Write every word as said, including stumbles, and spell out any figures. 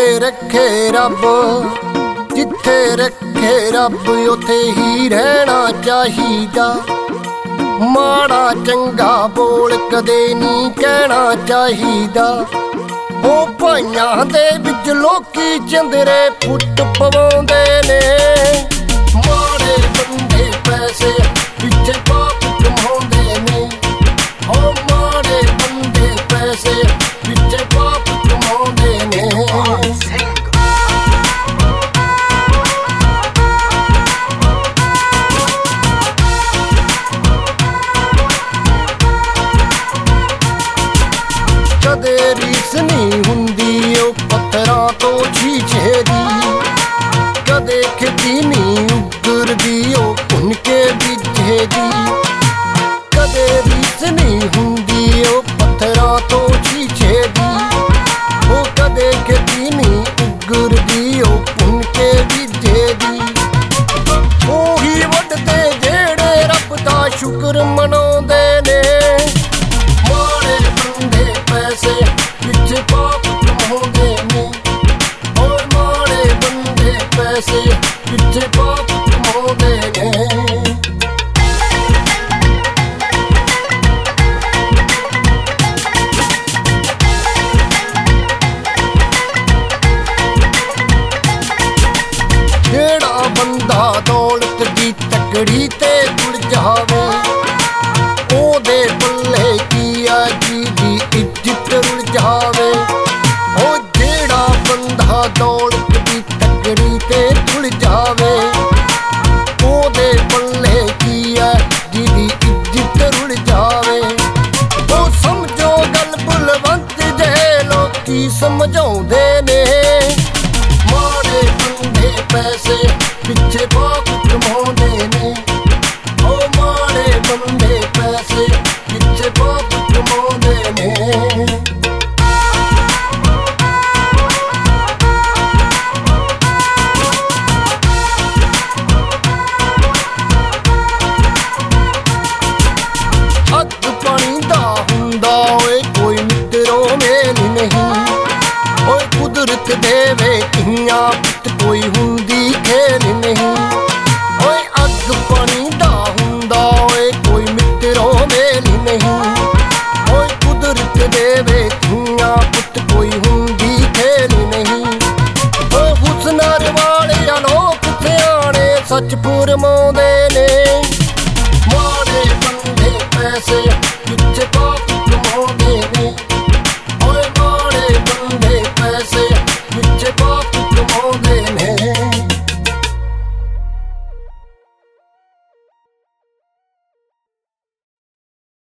ਜਿੱਥੇ ਰੱਖੇ ਰੱਬ, ਜਿੱਥੇ ਰੱਖੇ ਰੱਬ ਉੱਥੇ ਹੀ ਰਹਿਣਾ ਚਾਹੀਦਾ। ਮਾੜਾ ਚੰਗਾ ਬੋਲ ਕਦੇ ਨਹੀਂ ਕਹਿਣਾ ਚਾਹੀਦਾ। ਉਹ ਭਾਈਆਂ ਦੇ ਵਿੱਚ ਲੋਕੀ ਚੰਦਰੇ ਫੁੱਟ ਪਵਾਉਂਦੇ ਨੇ। ਮਾੜੇ ਬੰਦੇ ਪੈਸੇ ਪਿੱਛੇ ਪਾਪ ਕਮਾਉਂਦੇ ਨੇ। ਉਹ ਮਾੜੇ ਬੰਦੇ ਪੈਸੇ ਪਿੱਛੇ ਪਾਪ ਕਮਾਉਂਦੇ ਨੇ। ਕਦੇ ਰੀਸ ਨਹੀਂ ਹੁੰਦੀ ਉਹ ਪੱਥਰਾਂ ਤੋਂ ਸ਼ੀਸ਼ੇ ਦੀ। ਕਦੇ ਖੇਤੀ ਨਹੀਂ ਉਗਰਦੀ ਉਹ ਭੁੰਨ ਕੇ ਬੀਜੇ ਦੀ। ਕਦੇ ਰੀਸ ਨਹੀਂ ਹੁੰਦੀ ਉਹ ਪੱਥਰਾਂ ਤੋਂ ਸ਼ੀਸ਼ੇ ਦੀ। ਉਹ ਕਦੇ ਖੇਤੀ ਨਹੀਂ ਉਗਰਦੀ ਉਹ ਭੁੰਨ ਕੇ ਬੀਜੇ ਦੀ। ਉਹੀ ਵੱਢਦੇ ਜਿਹੜੇ ਰੱਬ ਦਾ ਸ਼ੁਕਰ ਮਨਾਉਂਦੇ ਨੇ। ਮਾੜੇ ਬੰਦੇ ਪੈਸੇ ਪਿੱਛੇ ਪਾਪ ਕਮਾਉਂਦੇ ਨੇ। ਉਹ ਮਾੜੇ ਬੰਦੇ ਪੈਸੇ